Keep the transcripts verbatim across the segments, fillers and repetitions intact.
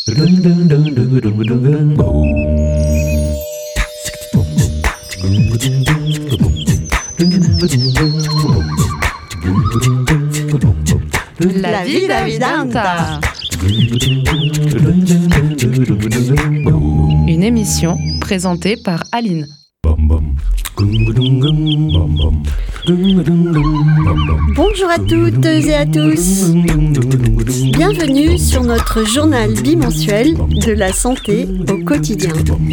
La vida vidanta. Une émission présentée par Aline. Bonjour à toutes et à tous. Bienvenue sur notre journal bimensuel de la santé au quotidien.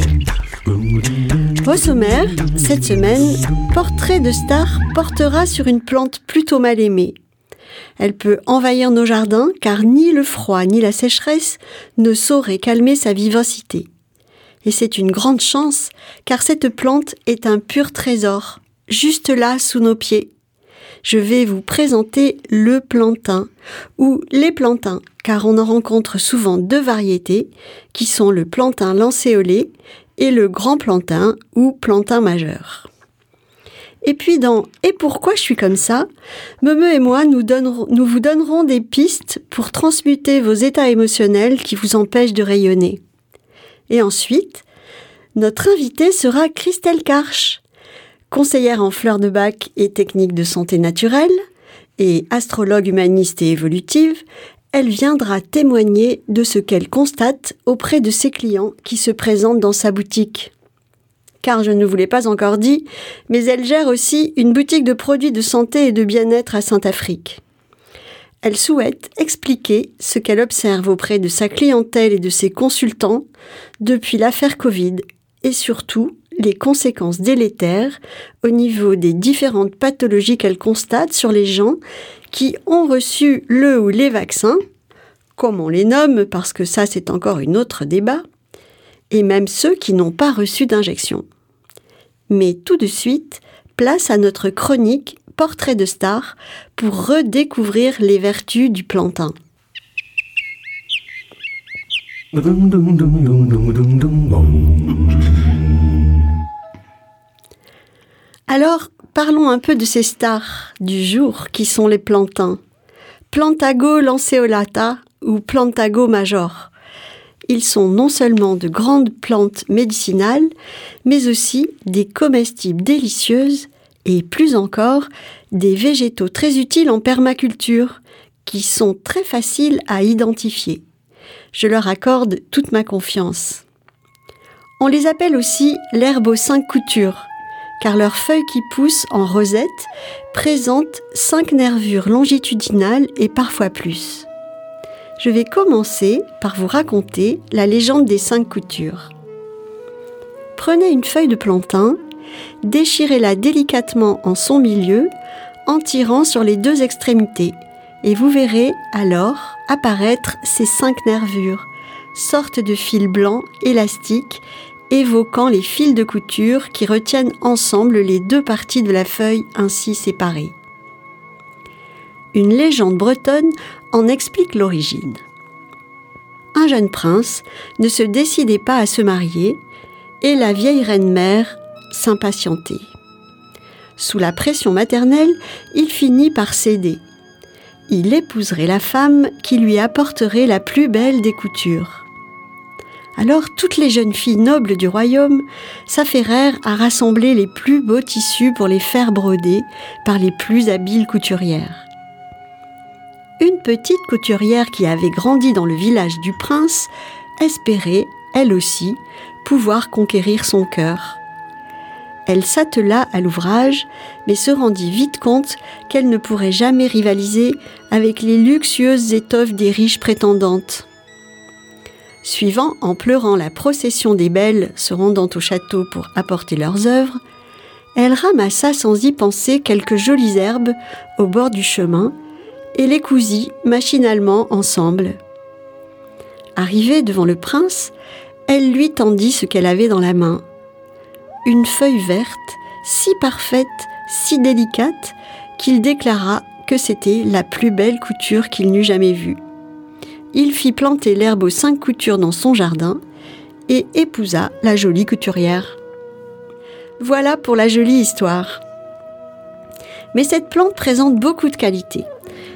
Au sommaire, cette semaine, Portrait de star portera sur une plante plutôt mal aimée. Elle peut envahir nos jardins car ni le froid ni la sécheresse ne sauraient calmer sa vivacité. Et c'est une grande chance car cette plante est un pur trésor, juste là sous nos pieds. Je vais vous présenter le plantain ou les plantains car on en rencontre souvent deux variétés qui sont le plantain lancéolé et le grand plantain ou plantain majeur. Et puis dans « Et pourquoi je suis comme ça ?», Meumeu et moi, nous, donnerons, nous vous donnerons des pistes pour transmuter vos états émotionnels qui vous empêchent de rayonner. Et ensuite, notre invitée sera Christelle Karch, conseillère en fleurs de bac et techniques de santé naturelle et astrologue humaniste et évolutive. Elle viendra témoigner de ce qu'elle constate auprès de ses clients qui se présentent dans sa boutique. Car je ne vous l'ai pas encore dit, mais elle gère aussi une boutique de produits de santé et de bien-être à Saint-Afrique. Elle souhaite expliquer ce qu'elle observe auprès de sa clientèle et de ses consultants depuis l'affaire Covid et surtout les conséquences délétères au niveau des différentes pathologies qu'elle constate sur les gens qui ont reçu le ou les vaccins, comme on les nomme parce que ça c'est encore un autre débat, et même ceux qui n'ont pas reçu d'injection. Mais tout de suite, place à notre chronique Portrait de star pour redécouvrir les vertus du plantain. Alors, parlons un peu de ces stars du jour qui sont les plantains. Plantago lanceolata ou Plantago major. Ils sont non seulement de grandes plantes médicinales, mais aussi des comestibles délicieuses et plus encore, des végétaux très utiles en permaculture qui sont très faciles à identifier. Je leur accorde toute ma confiance. On les appelle aussi l'herbe aux cinq coutures, car leurs feuilles qui poussent en rosette présentent cinq nervures longitudinales et parfois plus. Je vais commencer par vous raconter la légende des cinq coutures. Prenez une feuille de plantain, déchirez-la délicatement en son milieu en tirant sur les deux extrémités et vous verrez alors apparaître ces cinq nervures, sortes de fils blancs élastiques évoquant les fils de couture qui retiennent ensemble les deux parties de la feuille ainsi séparées. Une légende bretonne en explique l'origine. Un jeune prince ne se décidait pas à se marier et la vieille reine-mère s'impatientait. Sous la pression maternelle, il finit par céder. Il épouserait la femme qui lui apporterait la plus belle des coutures. Alors toutes les jeunes filles nobles du royaume s'affairèrent à rassembler les plus beaux tissus pour les faire broder par les plus habiles couturières. Une petite couturière qui avait grandi dans le village du prince espérait, elle aussi, pouvoir conquérir son cœur. Elle s'attela à l'ouvrage, mais se rendit vite compte qu'elle ne pourrait jamais rivaliser avec les luxueuses étoffes des riches prétendantes. Suivant en pleurant la procession des belles se rendant au château pour apporter leurs œuvres, elle ramassa sans y penser quelques jolies herbes au bord du chemin et les cousit machinalement ensemble. Arrivée devant le prince, elle lui tendit ce qu'elle avait dans la main. Une feuille verte, si parfaite, si délicate, qu'il déclara que c'était la plus belle couture qu'il n'eût jamais vue. Il fit planter l'herbe aux cinq coutures dans son jardin et épousa la jolie couturière. Voilà pour la jolie histoire. Mais cette plante présente beaucoup de qualités.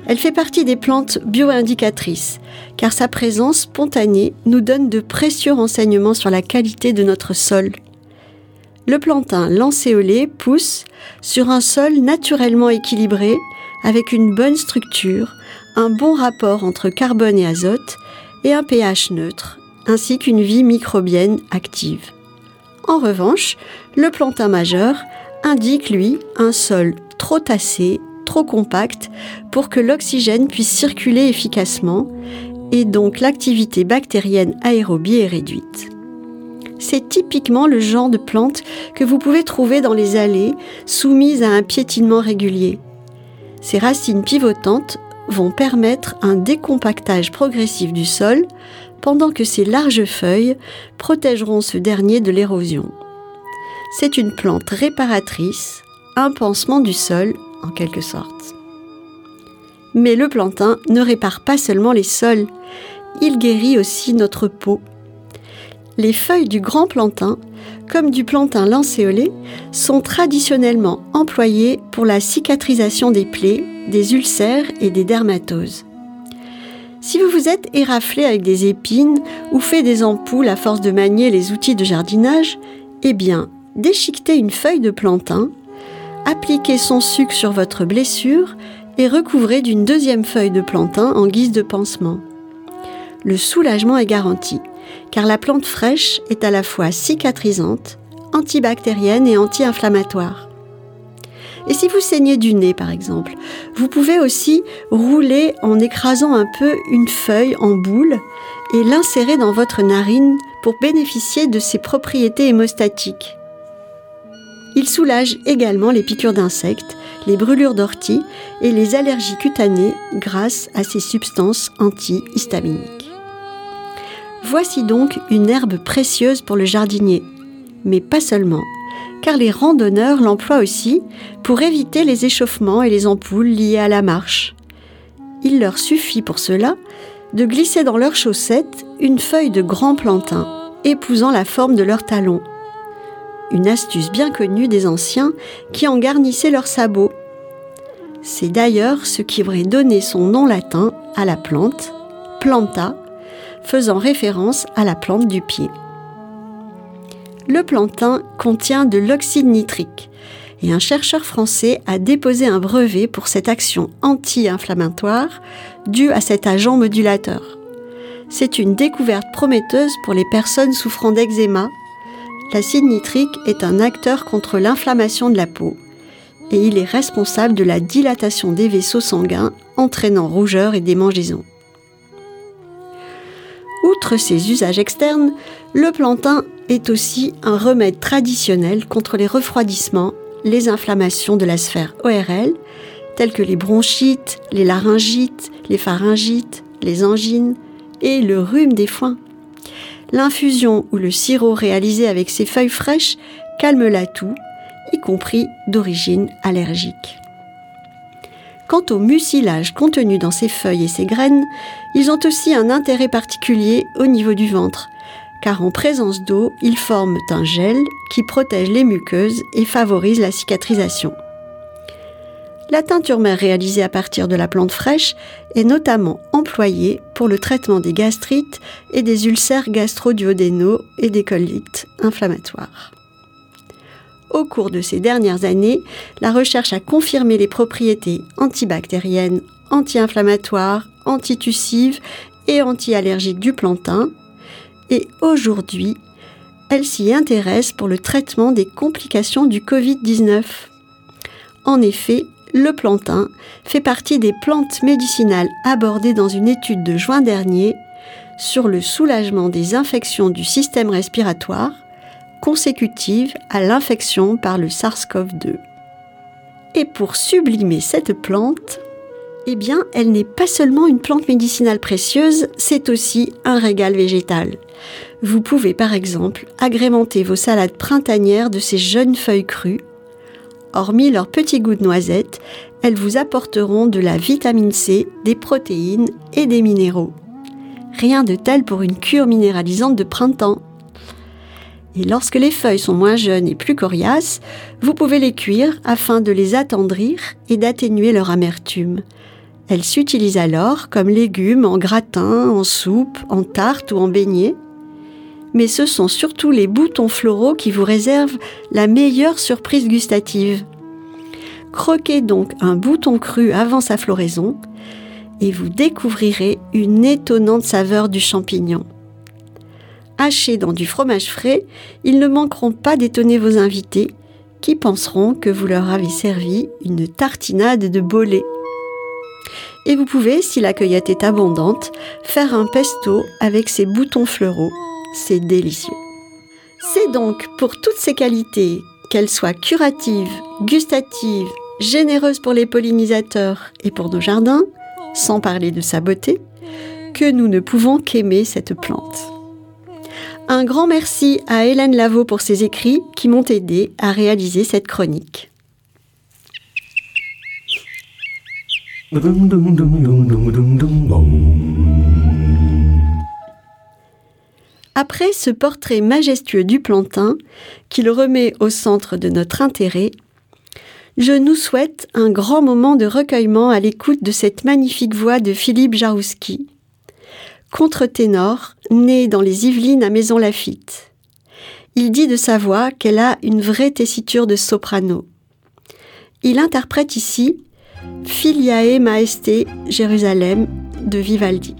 Elle fait partie des plantes bio-indicatrices, car sa présence spontanée nous donne de précieux renseignements sur la qualité de notre sol. Le plantain lancéolé pousse sur un sol naturellement équilibré, avec une bonne structure, un bon rapport entre carbone et azote et un pH neutre, ainsi qu'une vie microbienne active. En revanche, le plantain majeur indique, lui, un sol trop tassé, trop compact pour que l'oxygène puisse circuler efficacement et donc l'activité bactérienne aérobie est réduite. C'est typiquement le genre de plante que vous pouvez trouver dans les allées soumises à un piétinement régulier. Ces racines pivotantes vont permettre un décompactage progressif du sol pendant que ces larges feuilles protégeront ce dernier de l'érosion. C'est une plante réparatrice, un pansement du sol en quelque sorte. Mais le plantain ne répare pas seulement les sols, il guérit aussi notre peau. Les feuilles du grand plantain, comme du plantain lancéolé, sont traditionnellement employées pour la cicatrisation des plaies, des ulcères et des dermatoses. Si vous vous êtes éraflé avec des épines ou fait des ampoules à force de manier les outils de jardinage, eh bien, déchiquetez une feuille de plantain, appliquez son suc sur votre blessure et recouvrez d'une deuxième feuille de plantain en guise de pansement. Le soulagement est garanti, car la plante fraîche est à la fois cicatrisante, antibactérienne et anti-inflammatoire. Et si vous saignez du nez, par exemple, vous pouvez aussi rouler en écrasant un peu une feuille en boule et l'insérer dans votre narine pour bénéficier de ses propriétés hémostatiques. Il soulage également les piqûres d'insectes, les brûlures d'ortie et les allergies cutanées grâce à ses substances antihistaminiques. Voici donc une herbe précieuse pour le jardinier, mais pas seulement, car les randonneurs l'emploient aussi pour éviter les échauffements et les ampoules liées à la marche. Il leur suffit pour cela de glisser dans leurs chaussettes une feuille de grand plantain, épousant la forme de leur talon. Une astuce bien connue des anciens qui en garnissaient leurs sabots. C'est d'ailleurs ce qui aurait donné son nom latin à la plante, planta, faisant référence à la plante du pied. Le plantain contient de l'oxyde nitrique et un chercheur français a déposé un brevet pour cette action anti-inflammatoire due à cet agent modulateur. C'est une découverte prometteuse pour les personnes souffrant d'eczéma. L'acide nitrique est un acteur contre l'inflammation de la peau et il est responsable de la dilatation des vaisseaux sanguins entraînant rougeur et démangeaisons. Outre ses usages externes, le plantain est aussi un remède traditionnel contre les refroidissements, les inflammations de la sphère O R L, telles que les bronchites, les laryngites, les pharyngites, les angines et le rhume des foins. L'infusion ou le sirop réalisé avec ces feuilles fraîches calme la toux, y compris d'origine allergique. Quant au mucilage contenu dans ces feuilles et ces graines, ils ont aussi un intérêt particulier au niveau du ventre, car en présence d'eau, ils forment un gel qui protège les muqueuses et favorise la cicatrisation. La teinture mère réalisée à partir de la plante fraîche est notamment employée pour le traitement des gastrites et des ulcères gastro-duodénaux et des colites inflammatoires. Au cours de ces dernières années, la recherche a confirmé les propriétés antibactériennes, anti-inflammatoires, antitussives et anti-allergiques du plantain. Et aujourd'hui, elle s'y intéresse pour le traitement des complications du covid dix-neuf. En effet, le plantain fait partie des plantes médicinales abordées dans une étude de juin dernier sur le soulagement des infections du système respiratoire consécutives à l'infection par le SARS-CoV deux. Et pour sublimer cette plante, eh bien, elle n'est pas seulement une plante médicinale précieuse, c'est aussi un régal végétal. Vous pouvez par exemple agrémenter vos salades printanières de ces jeunes feuilles crues. Hormis leur petit goût de noisette, elles vous apporteront de la vitamine C, des protéines et des minéraux. Rien de tel pour une cure minéralisante de printemps. Et lorsque les feuilles sont moins jeunes et plus coriaces, vous pouvez les cuire afin de les attendrir et d'atténuer leur amertume. Elle s'utilise alors comme légume en gratin, en soupe, en tarte ou en beignet. Mais ce sont surtout les boutons floraux qui vous réservent la meilleure surprise gustative. Croquez donc un bouton cru avant sa floraison et vous découvrirez une étonnante saveur du champignon. Hachés dans du fromage frais, ils ne manqueront pas d'étonner vos invités qui penseront que vous leur avez servi une tartinade de bolets. Et vous pouvez, si la cueillette est abondante, faire un pesto avec ces boutons fleuraux. C'est délicieux. C'est donc pour toutes ces qualités, qu'elles soient curatives, gustatives, généreuses pour les pollinisateurs et pour nos jardins, sans parler de sa beauté, que nous ne pouvons qu'aimer cette plante. Un grand merci à Hélène Lavaux pour ses écrits qui m'ont aidé à réaliser cette chronique. Après ce portrait majestueux du plantain, qui le remet au centre de notre intérêt, je nous souhaite un grand moment de recueillement à l'écoute de cette magnifique voix de Philippe Jarouski, contre-ténor, né dans les Yvelines à Maisons-Laffitte. Il dit de sa voix qu'elle a une vraie tessiture de soprano. Il interprète ici Filiae Maeste Jérusalem de Vivaldi.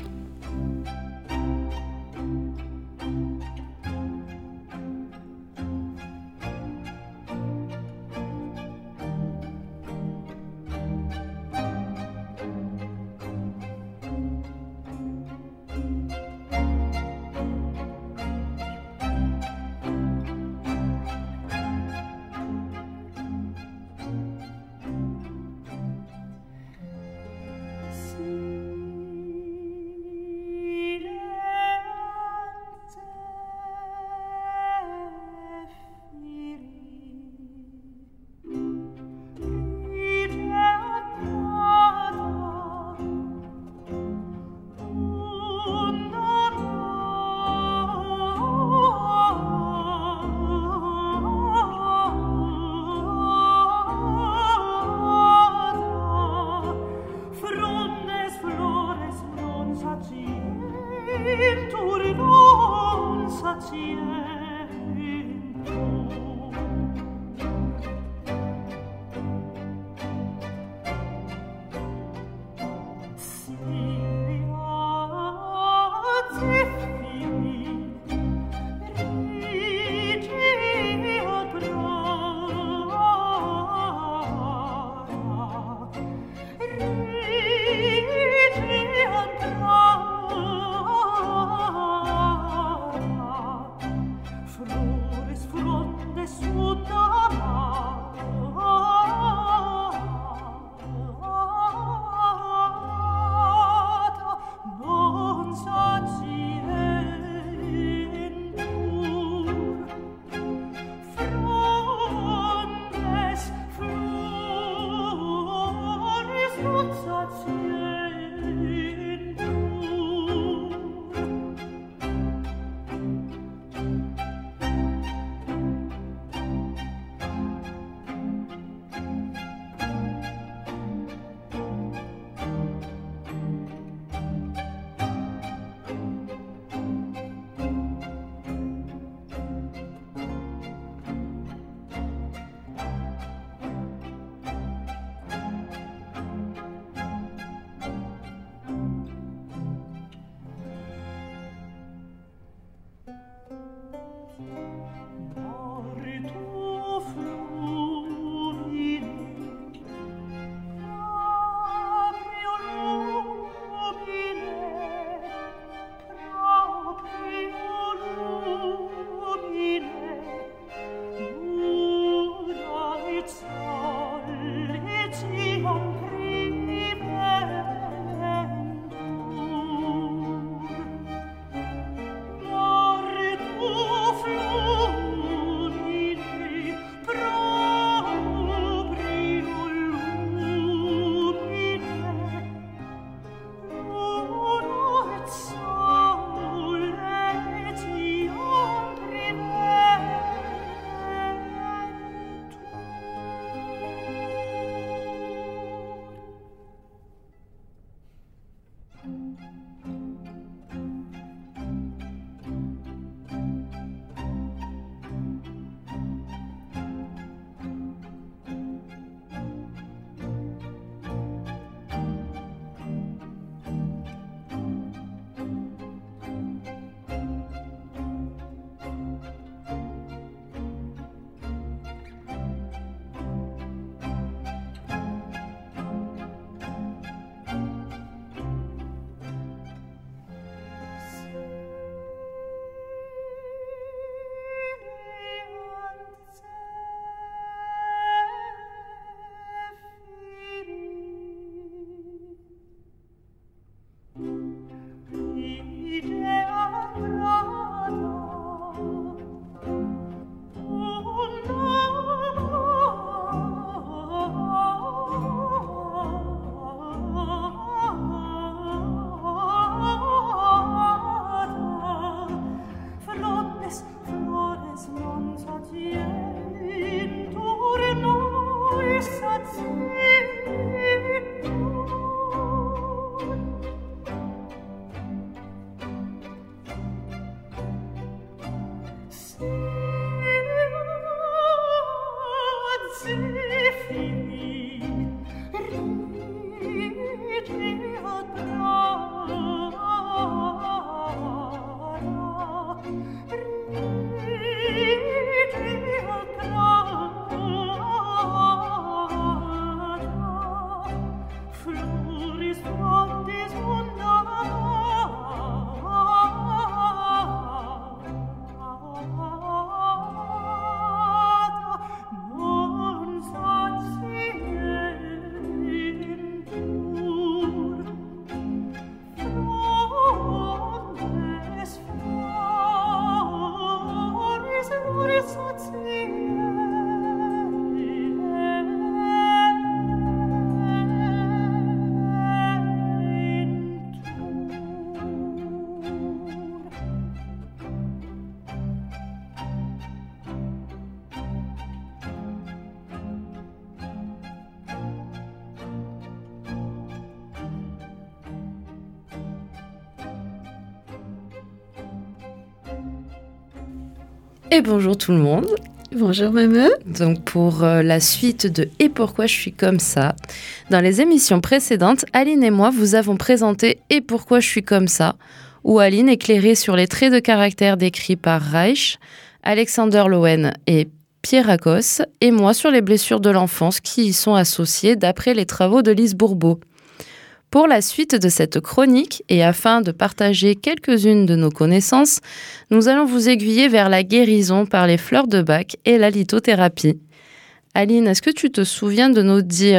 Et bonjour tout le monde. Bonjour Mameux. Donc pour euh, la suite de « Et pourquoi je suis comme ça ?» Dans les émissions précédentes, Aline et moi vous avons présenté « Et pourquoi je suis comme ça ?» où Aline éclairait sur les traits de caractère décrits par Reich, Alexander Lowen et Pierre Akos, et moi sur les blessures de l'enfance qui y sont associées d'après les travaux de Lise Bourbeau. Pour la suite de cette chronique, et afin de partager quelques-unes de nos connaissances, nous allons vous aiguiller vers la guérison par les fleurs de Bach et la lithothérapie. Aline, est-ce que tu te souviens de nos dires ?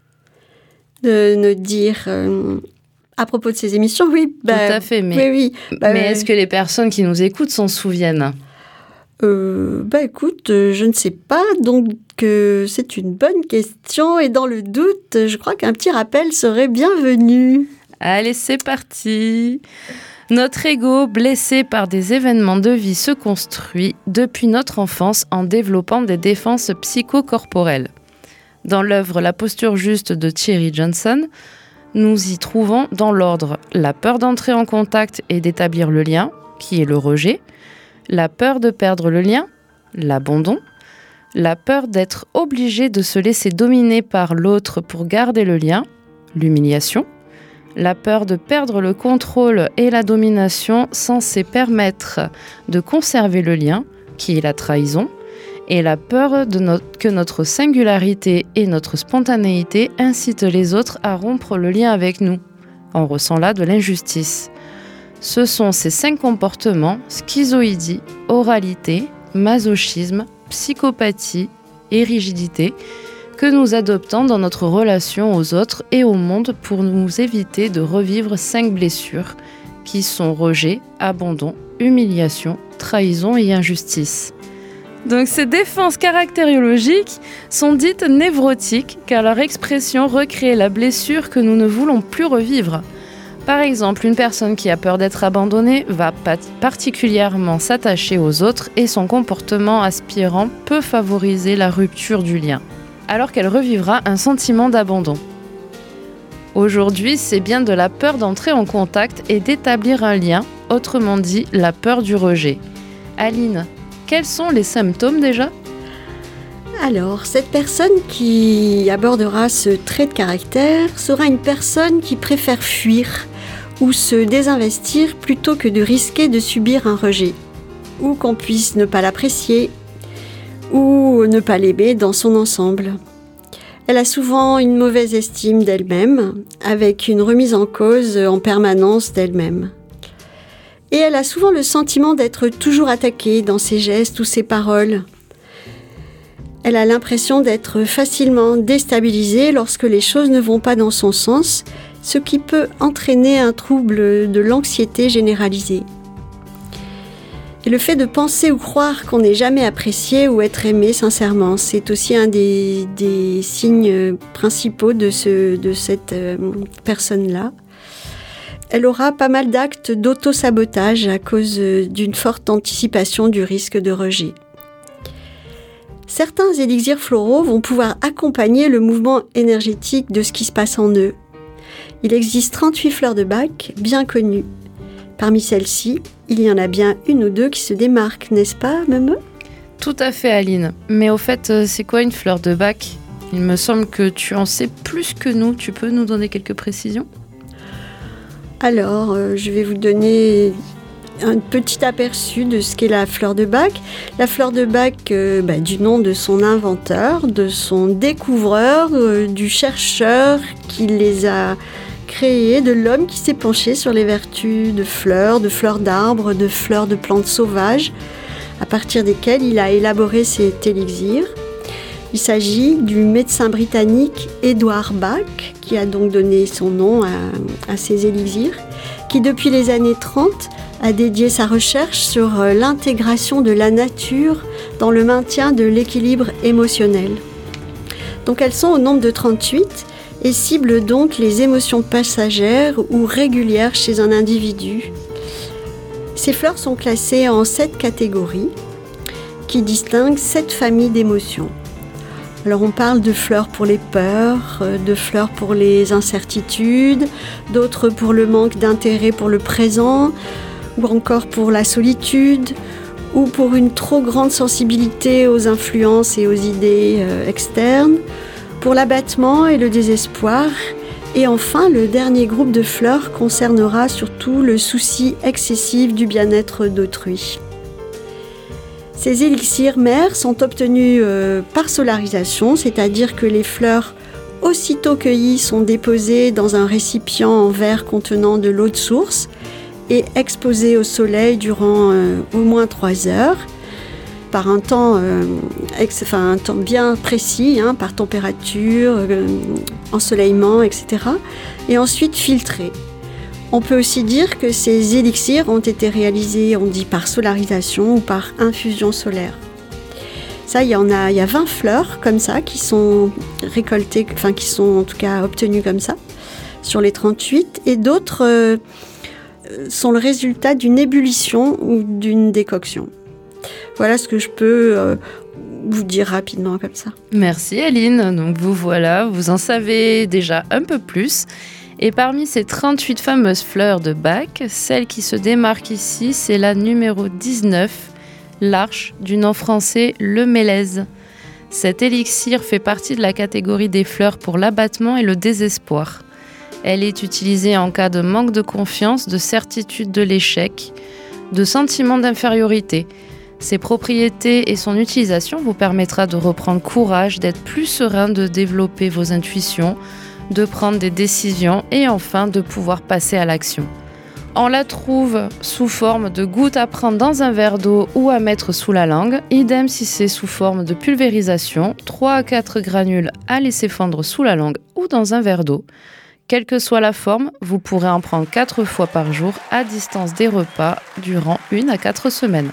De nos dires euh, à propos de ces émissions, oui. Bah, Tout à fait, mais, oui, oui. Bah, mais est-ce que les personnes qui nous écoutent s'en souviennent ? Euh, bah écoute, euh, je ne sais pas, donc euh, c'est une bonne question et dans le doute, je crois qu'un petit rappel serait bienvenu. Allez, c'est parti. Notre ego, blessé par des événements de vie, se construit depuis notre enfance en développant des défenses psychocorporelles. Dans l'œuvre La posture juste de Thierry Johnson, nous y trouvons dans l'ordre la peur d'entrer en contact et d'établir le lien, qui est le rejet, la peur de perdre le lien, l'abandon, la peur d'être obligé de se laisser dominer par l'autre pour garder le lien, l'humiliation, la peur de perdre le contrôle et la domination censée permettre de conserver le lien, qui est la trahison, et la peur de no- que notre singularité et notre spontanéité incitent les autres à rompre le lien avec nous. On ressent là de l'injustice. Ce sont ces cinq comportements, schizoïdie, oralité, masochisme, psychopathie et rigidité, que nous adoptons dans notre relation aux autres et au monde pour nous éviter de revivre cinq blessures qui sont rejet, abandon, humiliation, trahison et injustice. Donc ces défenses caractériologiques sont dites névrotiques car leur expression recrée la blessure que nous ne voulons plus revivre. Par exemple, une personne qui a peur d'être abandonnée va particulièrement s'attacher aux autres et son comportement aspirant peut favoriser la rupture du lien, alors qu'elle revivra un sentiment d'abandon. Aujourd'hui, c'est bien de la peur d'entrer en contact et d'établir un lien, autrement dit la peur du rejet. Aline, quels sont les symptômes déjà ? Alors, cette personne qui abordera ce trait de caractère sera une personne qui préfère fuir ou se désinvestir plutôt que de risquer de subir un rejet, ou qu'on puisse ne pas l'apprécier, ou ne pas l'aimer dans son ensemble. Elle a souvent une mauvaise estime d'elle-même, avec une remise en cause en permanence d'elle-même. Et elle a souvent le sentiment d'être toujours attaquée dans ses gestes ou ses paroles. Elle a l'impression d'être facilement déstabilisée lorsque les choses ne vont pas dans son sens, ce qui peut entraîner un trouble de l'anxiété généralisée. Et le fait de penser ou croire qu'on n'est jamais apprécié ou être aimé sincèrement, c'est aussi un des, des signes principaux de, ce, de cette euh, personne-là. Elle aura pas mal d'actes d'auto-sabotage à cause d'une forte anticipation du risque de rejet. Certains élixirs floraux vont pouvoir accompagner le mouvement énergétique de ce qui se passe en eux. Il existe trente-huit fleurs de Bach bien connues. Parmi celles-ci, il y en a bien une ou deux qui se démarquent, n'est-ce pas, Meme ? Tout à fait, Aline. Mais au fait, c'est quoi une fleur de bac ? Il me semble que tu en sais plus que nous. Tu peux nous donner quelques précisions ? Alors, euh, je vais vous donner un petit aperçu de ce qu'est la fleur de bac. La fleur de bac, euh, bah, du nom de son inventeur, de son découvreur, euh, du chercheur qui les a créées, de l'homme qui s'est penché sur les vertus de fleurs, de fleurs d'arbres, de fleurs de plantes sauvages, à partir desquelles il a élaboré cet élixir. Il s'agit du médecin britannique Edward Bach, qui a donc donné son nom à, à ces élixirs, qui depuis les années trente a dédié sa recherche sur l'intégration de la nature dans le maintien de l'équilibre émotionnel. Donc elles sont au nombre de trente-huit et ciblent donc les émotions passagères ou régulières chez un individu. Ces fleurs sont classées en sept catégories qui distinguent sept familles d'émotions. Alors on parle de fleurs pour les peurs, de fleurs pour les incertitudes, d'autres pour le manque d'intérêt pour le présent, ou encore pour la solitude, ou pour une trop grande sensibilité aux influences et aux idées euh, externes, pour l'abattement et le désespoir. Et enfin, le dernier groupe de fleurs concernera surtout le souci excessif du bien-être d'autrui. Ces élixirs mères sont obtenus euh, par solarisation, c'est-à-dire que les fleurs, aussitôt cueillies, sont déposées dans un récipient en verre contenant de l'eau de source et exposées au soleil durant euh, au moins trois heures, par un temps, euh, ex, enfin, un temps bien précis, hein, par température, euh, ensoleillement, et cetera, et ensuite filtrées. On peut aussi dire que ces élixirs ont été réalisés, on dit par solarisation ou par infusion solaire. Ça, il y en a, il y a vingt fleurs comme ça qui sont récoltées, enfin qui sont en tout cas obtenues comme ça, sur les trente-huit, et d'autres euh, sont le résultat d'une ébullition ou d'une décoction. Voilà ce que je peux euh, vous dire rapidement comme ça. Merci Aline, donc vous voilà, vous en savez déjà un peu plus. Et parmi ces trente-huit fameuses fleurs de Bach, celle qui se démarque ici, c'est la numéro dix-neuf, l'arche, du nom français le mélèze. Cet élixir fait partie de la catégorie des fleurs pour l'abattement et le désespoir. Elle est utilisée en cas de manque de confiance, de certitude de l'échec, de sentiment d'infériorité. Ses propriétés et son utilisation vous permettra de reprendre courage, d'être plus serein, de développer vos intuitions, de prendre des décisions et enfin de pouvoir passer à l'action. On la trouve sous forme de gouttes à prendre dans un verre d'eau ou à mettre sous la langue. Idem si c'est sous forme de pulvérisation, trois à quatre granules à laisser fondre sous la langue ou dans un verre d'eau. Quelle que soit la forme, vous pourrez en prendre quatre fois par jour à distance des repas durant une à quatre semaines.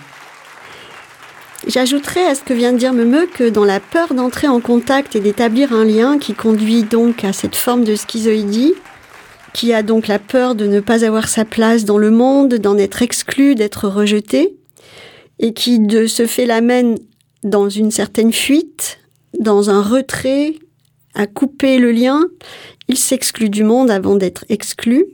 J'ajouterais à ce que vient de dire Meme que dans la peur d'entrer en contact et d'établir un lien qui conduit donc à cette forme de schizoïdie, qui a donc la peur de ne pas avoir sa place dans le monde, d'en être exclu, d'être rejeté, et qui de ce fait l'amène dans une certaine fuite, dans un retrait, à couper le lien, il s'exclut du monde avant d'être exclu.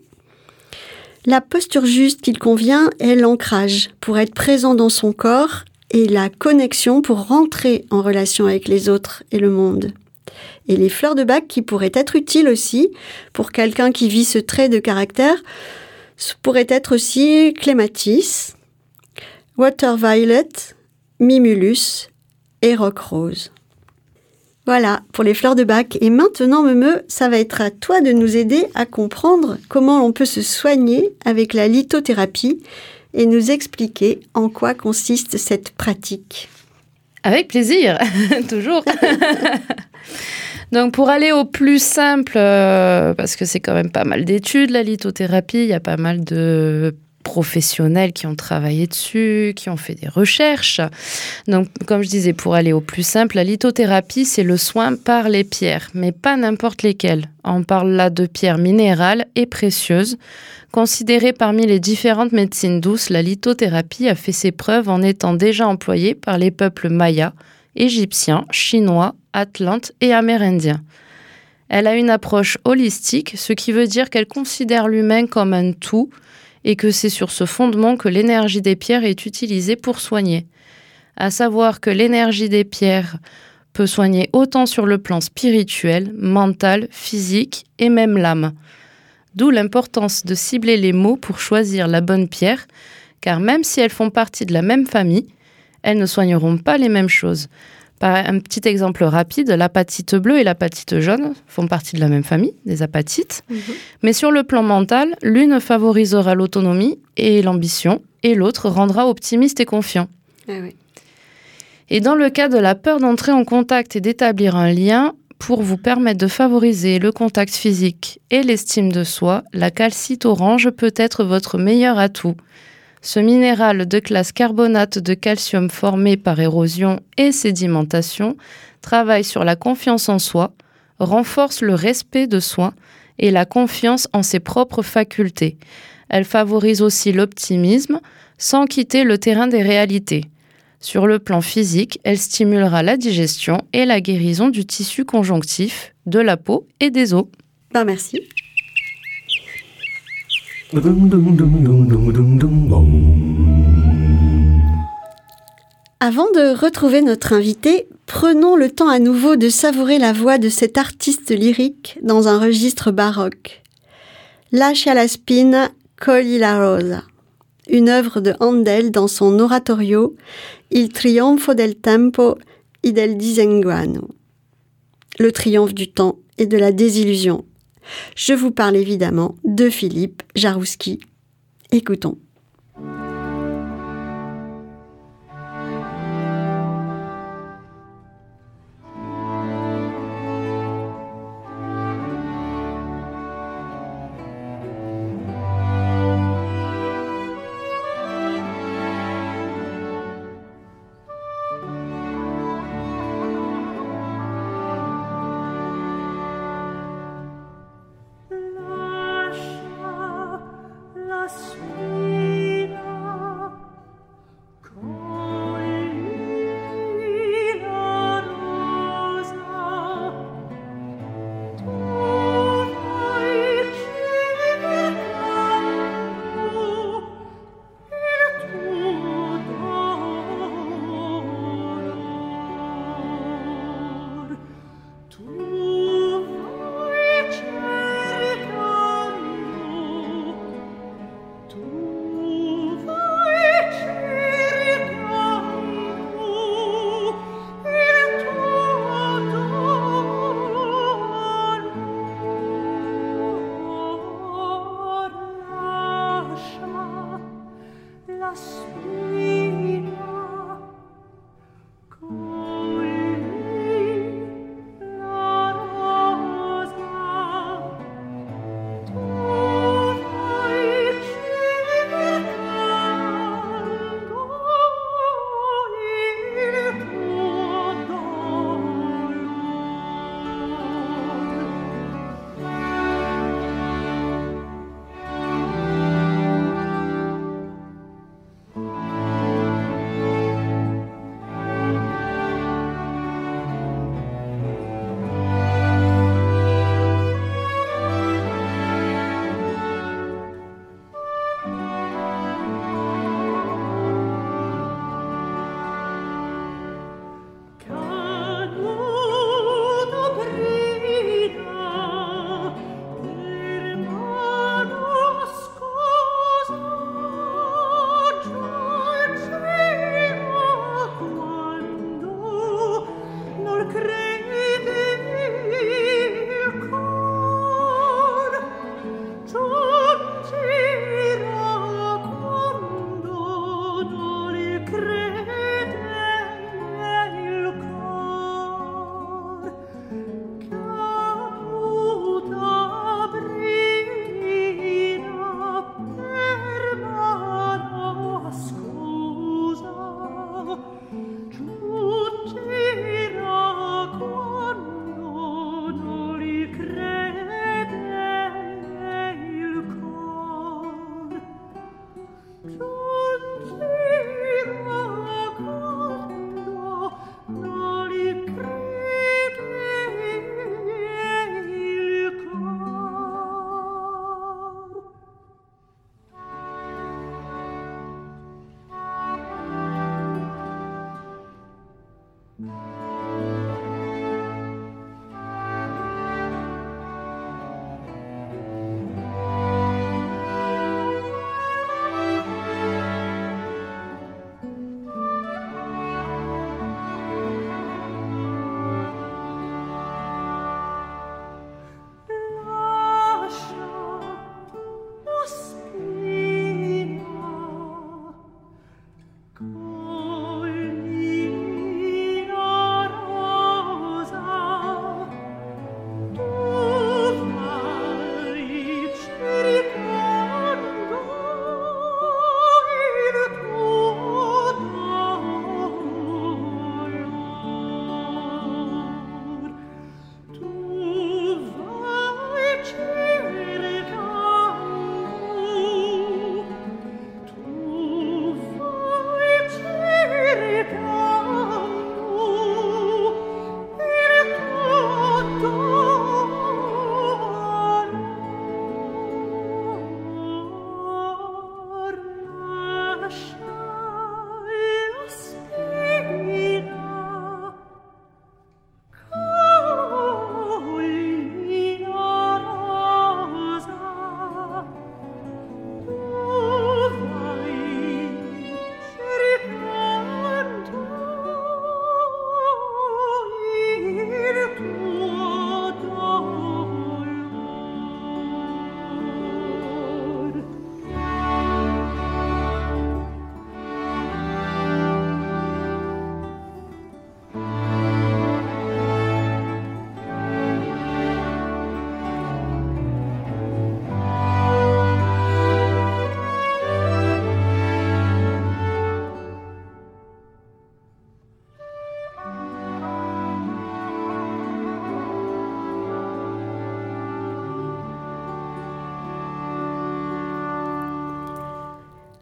La posture juste qu'il convient est l'ancrage pour être présent dans son corps et la connexion pour rentrer en relation avec les autres et le monde. Et les fleurs de Bach qui pourraient être utiles aussi pour quelqu'un qui vit ce trait de caractère pourraient être aussi clématis, water violet, mimulus et rock rose. Voilà pour les fleurs de Bach. Et maintenant, Meme, ça va être à toi de nous aider à comprendre comment on peut se soigner avec la lithothérapie et nous expliquer en quoi consiste cette pratique. Avec plaisir, toujours. Donc pour aller au plus simple, euh, parce que c'est quand même pas mal d'études, la lithothérapie, il y a pas mal de professionnels qui ont travaillé dessus, qui ont fait des recherches. Donc comme je disais, pour aller au plus simple, la lithothérapie, c'est le soin par les pierres, mais pas n'importe lesquelles. On parle là de pierres minérales et précieuses. Considérée parmi les différentes médecines douces, la lithothérapie a fait ses preuves en étant déjà employée par les peuples mayas, égyptiens, chinois, atlantes et amérindiens. Elle a une approche holistique, ce qui veut dire qu'elle considère l'humain comme un tout et que c'est sur ce fondement que l'énergie des pierres est utilisée pour soigner. À savoir que l'énergie des pierres peut soigner autant sur le plan spirituel, mental, physique et même l'âme. D'où l'importance de cibler les mots pour choisir la bonne pierre, car même si elles font partie de la même famille, elles ne soigneront pas les mêmes choses. Par un petit exemple rapide, l'apatite bleue et l'apatite jaune font partie de la même famille, des apatites. Mmh. Mais sur le plan mental, l'une favorisera l'autonomie et l'ambition, et l'autre rendra optimiste et confiant. Ah oui. Et dans le cas de la peur d'entrer en contact et d'établir un lien, pour vous permettre de favoriser le contact physique et l'estime de soi, la calcite orange peut être votre meilleur atout. Ce minéral de classe carbonate de calcium formé par érosion et sédimentation travaille sur la confiance en soi, renforce le respect de soi et la confiance en ses propres facultés. Elle favorise aussi l'optimisme sans quitter le terrain des réalités. Sur le plan physique, elle stimulera la digestion et la guérison du tissu conjonctif, de la peau et des os. Ben merci. Avant de retrouver notre invité, prenons le temps à nouveau de savourer la voix de cet artiste lyrique dans un registre baroque. Lascia la spina, cogli la rosa. Une œuvre de Handel dans son oratorio Il trionfo del tempo e del disinganno. Le triomphe du temps et de la désillusion. Je vous parle évidemment de Philippe Jaroussky. Écoutons.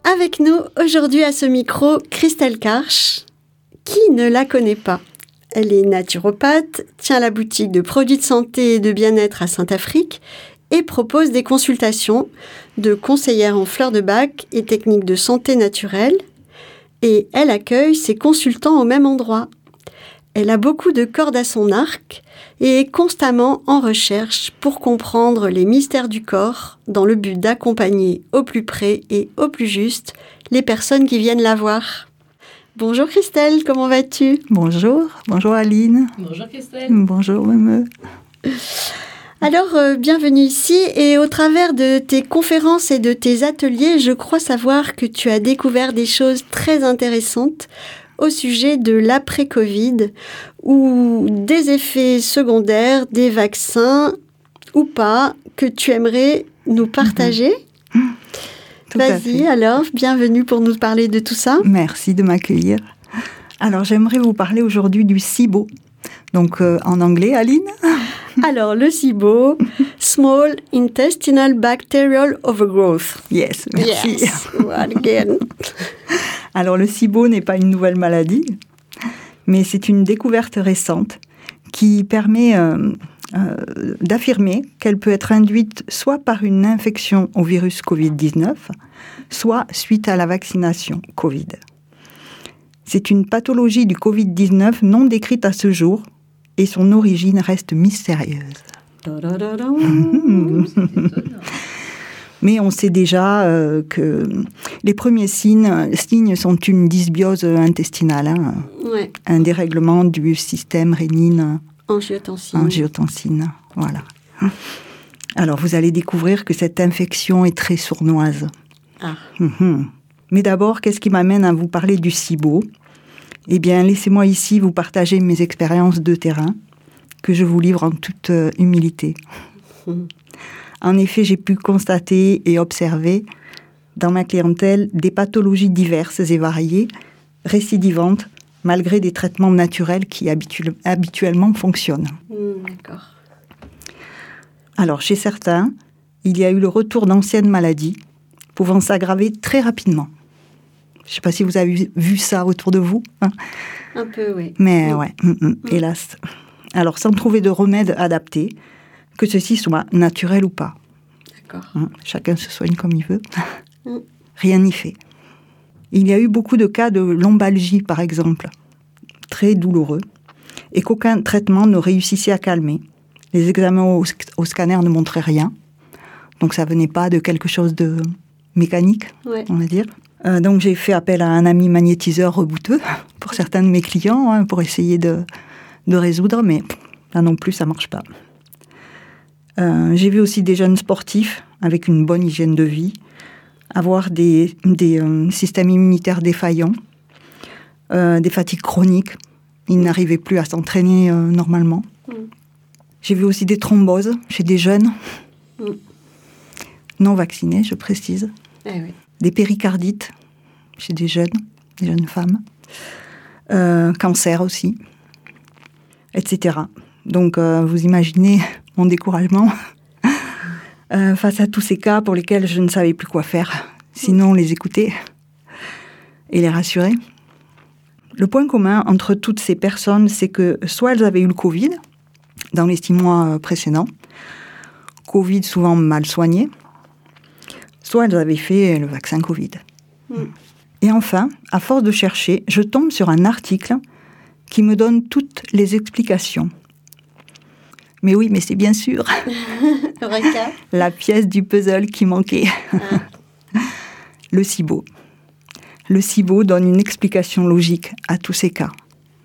Avec nous aujourd'hui à ce micro, Christelle Karch. Qui ne la connaît pas ? Elle est naturopathe, tient la boutique de produits de santé et de bien-être à Saint-Affrique et propose des consultations de conseillère en fleurs de bac et techniques de santé naturelle. Et elle accueille ses consultants au même endroit. Elle a beaucoup de cordes à son arc et est constamment en recherche pour comprendre les mystères du corps dans le but d'accompagner au plus près et au plus juste les personnes qui viennent la voir. Bonjour Christelle, comment vas-tu ? Bonjour, bonjour Aline. Bonjour Christelle. Bonjour Memeux. Alors, euh, bienvenue ici et au travers de tes conférences et de tes ateliers, je crois savoir que tu as découvert des choses très intéressantes au sujet de l'après-Covid ou des effets secondaires des vaccins ou pas que tu aimerais nous partager. Mmh. Tout Vas-y alors, bienvenue pour nous parler de tout ça. Merci de m'accueillir. Alors, j'aimerais vous parler aujourd'hui du SIBO. Donc, euh, en anglais, Aline ? Alors, le SIBO, Small Intestinal Bacterial Overgrowth. Yes, merci. Yes, what again. Alors, le SIBO n'est pas une nouvelle maladie, mais c'est une découverte récente qui permet euh, euh, d'affirmer qu'elle peut être induite soit par une infection au virus covid dix-neuf, soit suite à la vaccination Covid. C'est une pathologie du covid dix-neuf non décrite à ce jour et son origine reste mystérieuse. Mais on sait déjà euh, que les premiers signes, signes sont une dysbiose intestinale, hein, Ouais. un dérèglement du système rénine, Angiotensine. angiotensine. Voilà. Alors, vous allez découvrir que cette infection est très sournoise. Ah. Mmh. Mais d'abord, qu'est-ce qui m'amène à vous parler du SIBO ? Eh bien, laissez-moi ici vous partager mes expériences de terrain, que je vous livre en toute euh, humilité. Mmh. En effet, j'ai pu constater et observer dans ma clientèle des pathologies diverses et variées, récidivantes, malgré des traitements naturels qui habitu- habituellement fonctionnent. Mmh, d'accord. Alors, chez certains, il y a eu le retour d'anciennes maladies, pouvant s'aggraver très rapidement. Je ne sais pas si vous avez vu ça autour de vous. Hein, Un peu, oui. mais Mmh. ouais, mm, mm, hélas. Alors, sans trouver de remède adapté, que ceci soit naturel ou pas. D'accord. Hein, chacun se soigne comme il veut. Mm. Rien n'y fait. Il y a eu beaucoup de cas de lombalgie, par exemple, très douloureux, et qu'aucun traitement ne réussissait à calmer. Les examens au, au scanner ne montraient rien, donc ça venait pas de quelque chose de mécanique, Ouais. on va dire. Euh, donc j'ai fait appel à un ami magnétiseur rebouteux pour certains de mes clients, hein, pour essayer de, de résoudre, mais là non plus, ça marche pas. Euh, j'ai vu aussi des jeunes sportifs avec une bonne hygiène de vie avoir des, des euh, systèmes immunitaires défaillants, euh, des fatigues chroniques. Ils n'arrivaient plus à s'entraîner euh, normalement. Mm. J'ai vu aussi des thromboses chez des jeunes, Mm. non vaccinés, je précise. Eh oui. Des péricardites chez des jeunes, des jeunes femmes. Euh, cancer aussi, et cetera. Donc, euh, vous imaginez mon découragement euh, face à tous ces cas pour lesquels je ne savais plus quoi faire, sinon les écouter et les rassurer. Le point commun entre toutes ces personnes, c'est que soit elles avaient eu le Covid dans les six mois précédents, Covid souvent mal soigné, soit elles avaient fait le vaccin Covid. Mm. Et enfin, à force de chercher, je tombe sur un article qui me donne toutes les explications. Mais oui, mais c'est bien sûr Eureka. la pièce du puzzle qui manquait. Ah. Le SIBO. Le SIBO donne une explication logique à tous ces cas.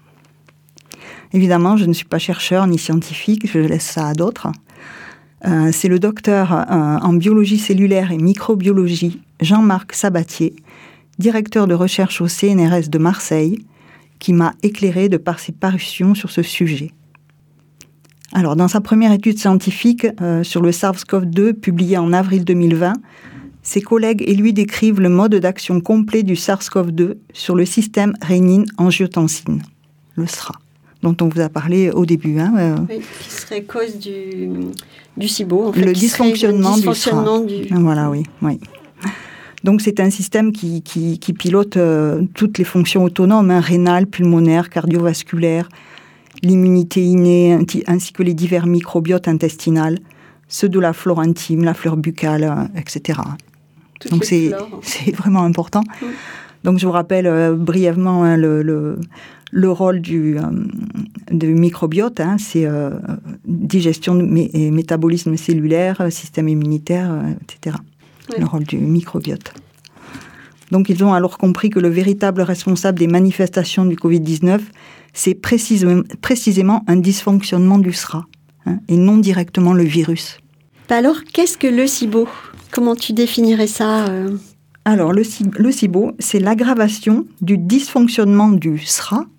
Évidemment, je ne suis pas chercheur ni scientifique, je laisse ça à d'autres. Euh, c'est le docteur euh, en biologie cellulaire et microbiologie, Jean-Marc Sabatier, directeur de recherche au C N R S de Marseille, qui m'a éclairé de par ses parutions sur ce sujet. Alors, dans sa première étude scientifique euh, sur le SARS-CoV deux, publiée en avril deux mille vingt, ses collègues et lui décrivent le mode d'action complet du SARS-CoV deux sur le système rénine-angiotensine, le S R A, dont on vous a parlé au début. Hein, euh, Oui, qui serait cause du, du SIBO, en fait. le qui dysfonctionnement, serait le dysfonctionnement du du... S R A. Voilà, oui, oui. Donc c'est un système qui, qui, qui pilote euh, toutes les fonctions autonomes, hein, rénales, pulmonaires, cardiovasculaires, l'immunité innée, ainsi que les divers microbiotes intestinaux, ceux de la flore intime, la flore buccale, euh, et cetera. Toutes Donc c'est, c'est vraiment important. Mmh. Donc je vous rappelle euh, brièvement hein, le, le, le rôle du, euh, du microbiote, hein, c'est euh, digestion mé- et métabolisme cellulaire, système immunitaire, euh, et cetera. Oui. Le rôle du microbiote. Donc ils ont alors compris que le véritable responsable des manifestations du covid dix-neuf, c'est précisément, précisément un dysfonctionnement du S R A, hein, et non directement le virus. Alors qu'est-ce que le SIBO ? Comment tu définirais ça euh... Alors, le, le SIBO, c'est l'aggravation du dysfonctionnement du S R A,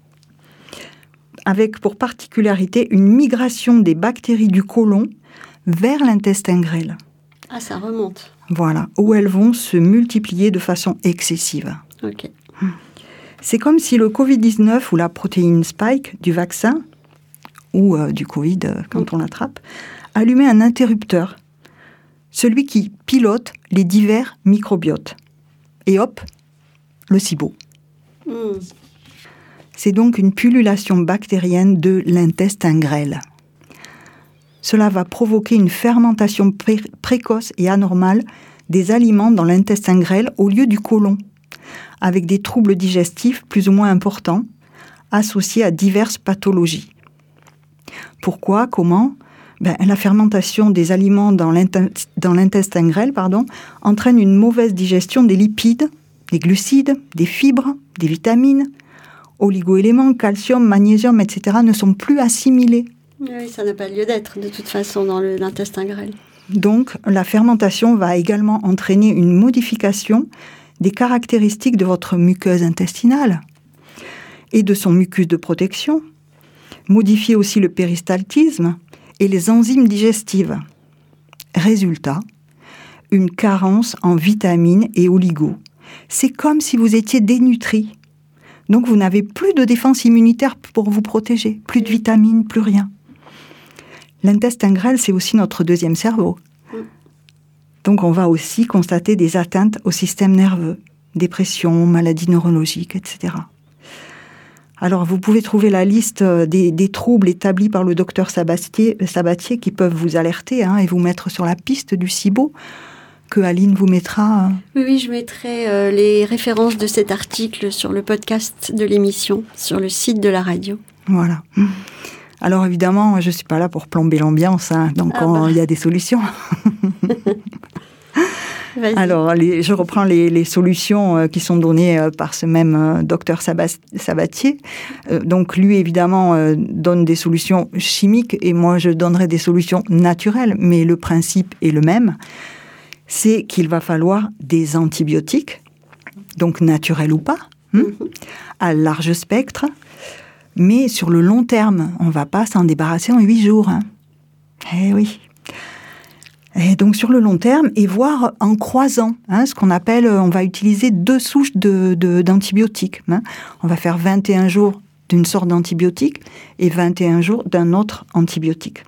avec pour particularité une migration des bactéries du côlon vers l'intestin grêle. Ah, ça remonte. Voilà, où elles vont se multiplier de façon excessive. Ok. C'est comme si le covid dix-neuf ou la protéine spike du vaccin, ou euh, du Covid euh, quand mmh. on l'attrape, allumait un interrupteur, celui qui pilote les divers microbiotes. Et hop, le SIBO. Mmh. C'est donc une pullulation bactérienne de l'intestin grêle. Cela va provoquer une fermentation pré- précoce et anormale des aliments dans l'intestin grêle au lieu du côlon, avec des troubles digestifs plus ou moins importants, associés à diverses pathologies. Pourquoi ? Comment ? Ben, la fermentation des aliments dans, l'inti- dans l'intestin grêle pardon, entraîne une mauvaise digestion des lipides, des glucides, des fibres, des vitamines. Oligoéléments, calcium, magnésium, et cetera ne sont plus assimilés. Oui, ça n'a pas lieu d'être de toute façon dans le, l'intestin grêle. Donc, la fermentation va également entraîner une modification des caractéristiques de votre muqueuse intestinale et de son mucus de protection, modifier aussi le péristaltisme et les enzymes digestives. Résultat, une carence en vitamines et oligos. C'est comme si vous étiez dénutri. Donc vous n'avez plus de défense immunitaire pour vous protéger, plus de vitamines, plus rien. L'intestin grêle, c'est aussi notre deuxième cerveau. Donc on va aussi constater des atteintes au système nerveux, dépression, maladies neurologiques, et cetera. Alors, vous pouvez trouver la liste des, des troubles établis par le docteur Sabatier, Sabatier qui peuvent vous alerter hein, et vous mettre sur la piste du SIBO, que Aline vous mettra. Oui, oui, je mettrai euh, les références de cet article sur le podcast de l'émission, sur le site de la radio. Voilà. Alors, évidemment, je ne suis pas là pour plomber l'ambiance, hein, donc il ah bah. y a des solutions. Vas-y. Alors, les, je reprends les, les solutions euh, qui sont données euh, par ce même euh, docteur Sabas, Sabatier. Euh, donc, lui, évidemment, euh, donne des solutions chimiques et moi, je donnerai des solutions naturelles. Mais le principe est le même. C'est qu'il va falloir des antibiotiques, donc naturels ou pas, hein, mm-hmm. à large spectre. Mais sur le long terme, on ne va pas s'en débarrasser en huit jours. Hein. Eh oui. Et donc sur le long terme, et voire en croisant, hein, ce qu'on appelle, on va utiliser deux souches de, de, d'antibiotiques. Hein. On va faire vingt et un jours d'une sorte d'antibiotique et vingt et un jours d'un autre antibiotique.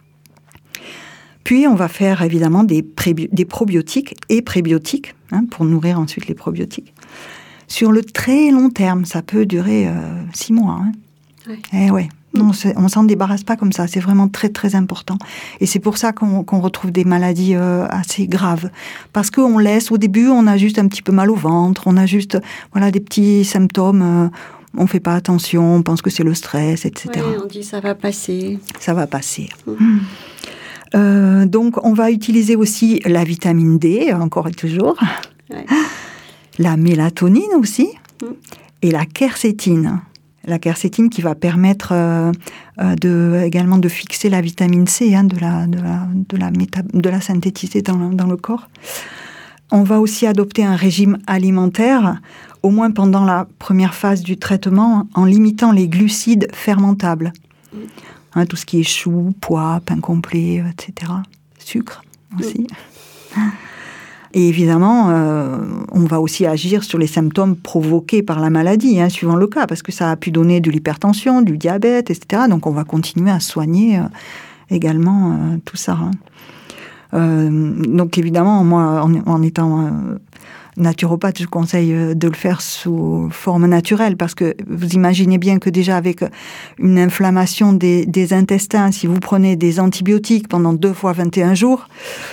Puis on va faire évidemment des, prébi- des probiotiques et prébiotiques, hein, pour nourrir ensuite les probiotiques. Sur le très long terme, ça peut durer euh, six mois. Hein. Oui. Eh ouais. Non, on ne s'en débarrasse pas comme ça. C'est vraiment très, très important. Et c'est pour ça qu'on, qu'on retrouve des maladies euh, assez graves. Parce qu'on laisse, au début, on a juste un petit peu mal au ventre, on a juste voilà, des petits symptômes. Euh, on ne fait pas attention, on pense que c'est le stress, et cetera. Oui, on dit ça va passer. Ça va passer. Mmh. Mmh. Euh, donc, on va utiliser aussi la vitamine D, encore et toujours. Ouais. La mélatonine aussi. Mmh. Et la quercétine. La quercétine qui va permettre euh, de, également de fixer la vitamine C, hein, de, la, de, la, de, la méta, de la synthétiser dans, dans le corps. On va aussi adopter un régime alimentaire, au moins pendant la première phase du traitement, en limitant les glucides fermentables. Hein, tout ce qui est choux, pois, pain complet, et cetera. Sucre aussi. Mm. Et évidemment, euh, on va aussi agir sur les symptômes provoqués par la maladie, hein, suivant le cas, parce que ça a pu donner de l'hypertension, du diabète, et cetera. Donc, on va continuer à soigner euh, également euh, tout ça. Hein. Euh, donc, évidemment, moi, en, en étant euh, naturopathe, je conseille de le faire sous forme naturelle, parce que vous imaginez bien que déjà avec une inflammation des, des intestins, si vous prenez des antibiotiques pendant deux fois vingt et un jours,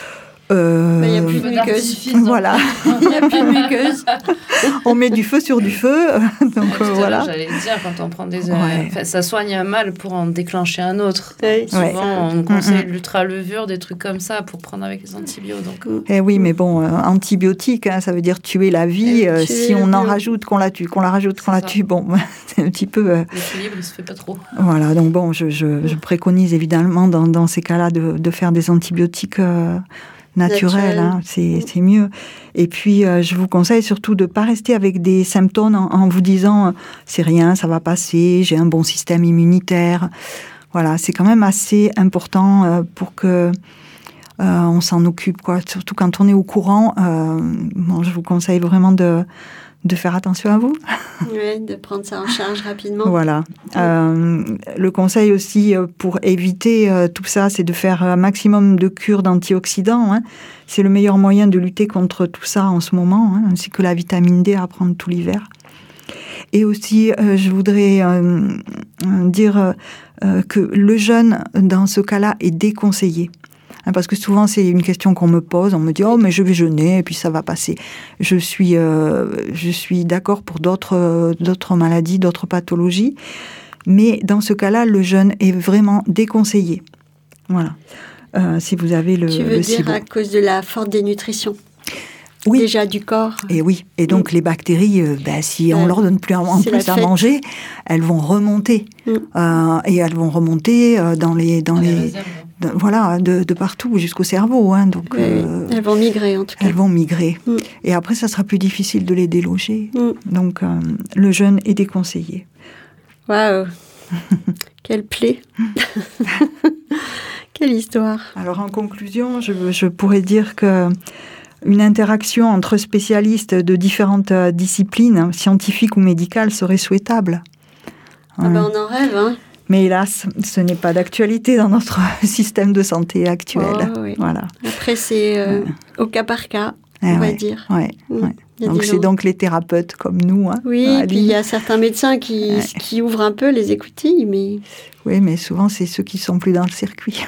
Euh, il n'y a plus de muqueuse. Voilà. Il n'y a plus de muqueuse. On met du feu sur du feu. Donc, euh, voilà. J'allais dire, quand on prend des... Ouais. Enfin, ça soigne un mal pour en déclencher un autre. Ouais. Souvent, Ouais. on conseille Mm-hmm. l'ultra-levure, des trucs comme ça, pour prendre avec les antibiotiques. Donc... Eh oui, mais bon, euh, antibiotique, hein, ça veut dire tuer la vie. Eh, Euh, tuer si la on en vie. rajoute, qu'on la tue, qu'on la rajoute, qu'on C'est la ça. tue, bon, c'est un petit peu... Euh, L'équilibre, il se fait pas trop. Voilà, donc bon, je, je, je préconise évidemment dans, dans ces cas-là de, de faire des antibiotiques euh, naturels, Naturel. hein, c'est, c'est mieux. Et puis, euh, je vous conseille surtout de ne pas rester avec des symptômes en, en vous disant euh, c'est rien, ça va passer, j'ai un bon système immunitaire. Voilà, c'est quand même assez important euh, pour que euh, on s'en occupe, quoi. Surtout quand on est au courant. Euh, bon, je vous conseille vraiment de de faire attention à vous. Ouais, de prendre ça en charge rapidement. Voilà. Euh, le conseil aussi pour éviter euh, tout ça, c'est de faire un maximum de cures d'antioxydants. Hein. C'est le meilleur moyen de lutter contre tout ça en ce moment, hein, ainsi que la vitamine D à prendre tout l'hiver. Et aussi, euh, je voudrais euh, dire euh, que le jeûne, dans ce cas-là, est déconseillé. Parce que souvent, c'est une question qu'on me pose. On me dit « Oh, mais je vais jeûner et puis ça va passer ». Je suis, euh, je suis d'accord pour d'autres, euh, d'autres maladies, d'autres pathologies. Mais dans ce cas-là, le jeûne est vraiment déconseillé. Voilà. Euh, si vous avez le Tu veux le dire SIBO. à cause de la forte dénutrition Oui. déjà du corps. Et oui. Et donc, mm. les bactéries, euh, ben, si on ouais. leur donne plus en, en plus à manger, elles vont remonter. Mm. Euh, et elles vont remonter euh, dans les... Dans dans les, les réserves. De, voilà, de, de partout jusqu'au cerveau. Hein, donc, oui, euh, elles vont migrer en tout cas. Elles vont migrer. Mm. Et après, ça sera plus difficile de les déloger. Mm. Donc, euh, le jeûne est déconseillé. Waouh. Quelle plaie. Quelle histoire. Alors, en conclusion, je, je pourrais dire que une interaction entre spécialistes de différentes disciplines, scientifiques ou médicales, serait souhaitable. Ah ben, on en rêve, hein. Mais hélas, ce n'est pas d'actualité dans notre système de santé actuel. Oh, oui. Voilà. Après, c'est euh, au cas par cas, eh on ouais, va dire. Ouais, mmh. ouais. Donc, c'est gens... donc les thérapeutes comme nous. Hein, oui, et puis il y a certains médecins qui, ouais. qui ouvrent un peu les écoutilles. Mais... Oui, mais souvent, c'est ceux qui ne sont plus dans le circuit.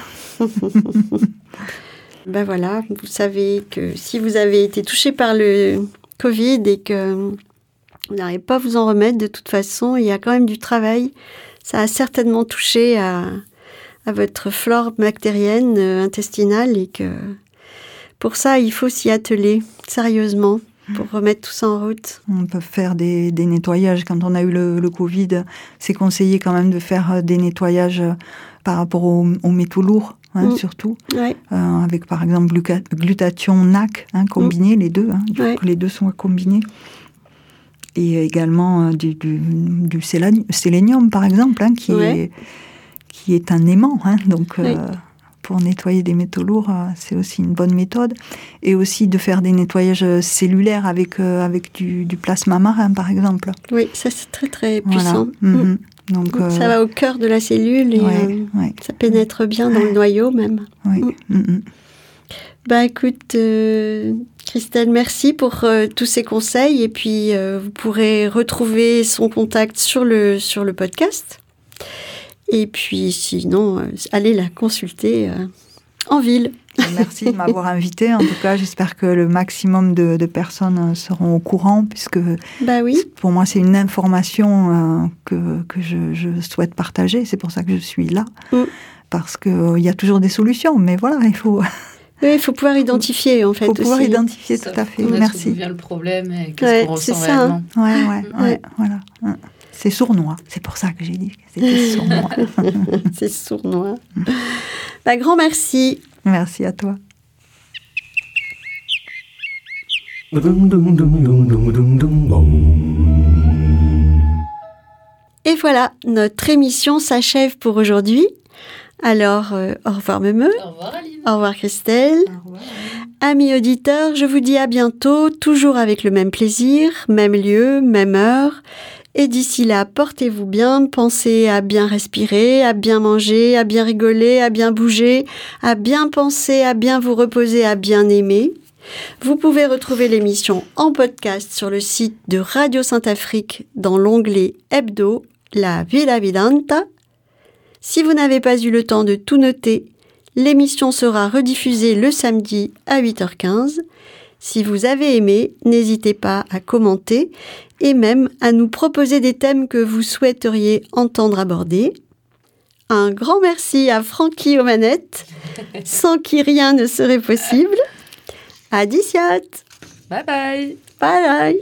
Ben voilà, vous savez que si vous avez été touché par le Covid et que vous n'arrivez pas à vous en remettre, de toute façon, il y a quand même du travail. Ça a certainement touché à, à votre flore bactérienne euh, intestinale et que pour ça, il faut s'y atteler sérieusement pour remettre tout ça en route. On peut faire des, des nettoyages. Quand on a eu le, le Covid, c'est conseillé quand même de faire des nettoyages par rapport aux, aux métaux lourds, hein, mmh. surtout. Ouais. Euh, avec par exemple gluca- glutathion N A C, hein, combiné mmh. les deux. Hein, il faut ouais. que les deux soient combinés. Et également euh, du, du, du sélénium, par exemple, hein, qui, ouais. est, qui est un aimant. Hein, donc, euh, oui. pour nettoyer des métaux lourds, euh, c'est aussi une bonne méthode. Et aussi de faire des nettoyages cellulaires avec, euh, avec du, du plasma marin, par exemple. Oui, ça, c'est très, très puissant. Voilà. Mmh. Donc, euh, ça va au cœur de la cellule et ouais, euh, ouais. ça pénètre bien dans le noyau, même. Oui. Mmh. Mmh. Bah, écoute... Euh... Christelle, merci pour euh, tous ces conseils et puis euh, vous pourrez retrouver son contact sur le, sur le podcast. Et puis sinon, euh, allez la consulter euh, en ville. Merci de m'avoir invitée. En tout cas, j'espère que le maximum de, de personnes seront au courant puisque bah oui. pour moi, c'est une information euh, que, que je, je souhaite partager. C'est pour ça que je suis là. Mm. Parce qu'il euh, y a toujours des solutions, mais voilà, il faut... Oui, il faut pouvoir identifier, en fait. Il faut pouvoir aussi. identifier, tout à fait. Merci. D'où vient le problème et qu'est-ce ouais, qu'on ressent ça, réellement. Hein. Ouais, ouais, ouais, ouais, voilà. C'est sournois. C'est pour ça que j'ai dit que c'était sournois. C'est sournois. Bah, grand merci. Merci à toi. Et voilà, notre émission s'achève pour aujourd'hui. Alors, euh, au revoir Memeux. Au revoir Aline. Au revoir Christelle. Au revoir. Amis auditeurs, je vous dis à bientôt, toujours avec le même plaisir, même lieu, même heure. Et d'ici là, portez-vous bien, pensez à bien respirer, à bien manger, à bien rigoler, à bien bouger, à bien penser, à bien vous reposer, à bien aimer. Vous pouvez retrouver l'émission en podcast sur le site de Radio Sainte-Afrique dans l'onglet Hebdo, La Villa Vidanta. Si vous n'avez pas eu le temps de tout noter, l'émission sera rediffusée le samedi à huit heures quinze. Si vous avez aimé, n'hésitez pas à commenter et même à nous proposer des thèmes que vous souhaiteriez entendre abordés. Un grand merci à Francky aux manettes, sans qui rien ne serait possible. À Diciat. Bye bye. Bye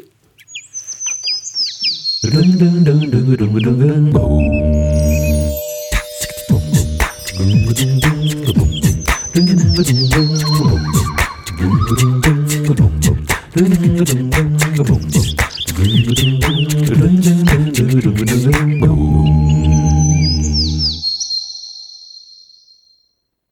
bye.